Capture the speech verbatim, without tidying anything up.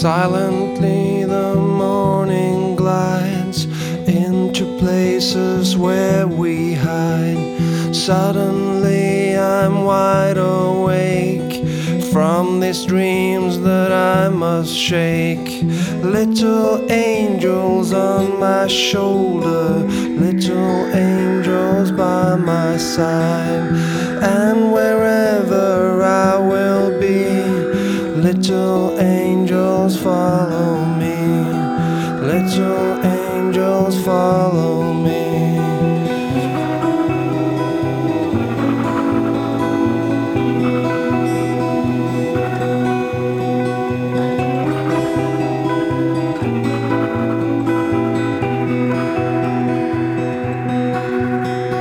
Silently the morning glides into places where we hide. Suddenly I'm wide awake from these dreams that I must shake. Little angels on my shoulder, little angels by my side. And wherever I will be, little